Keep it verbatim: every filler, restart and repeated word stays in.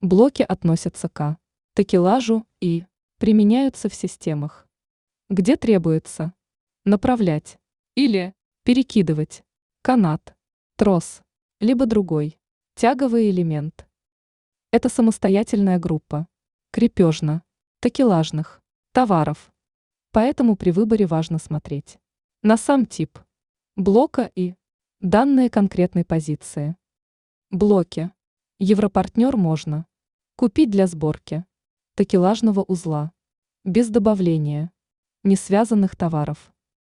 Блоки относятся к такелажу и применяются в системах, где требуется направлять или перекидывать канат, трос, либо другой тяговый элемент. Это самостоятельная группа крепежно-такелажных товаров, поэтому при выборе важно смотреть на сам тип блока и данные конкретной позиции. Блоки Европартнер можно купить для сборки такелажного узла без добавления несвязанных товаров.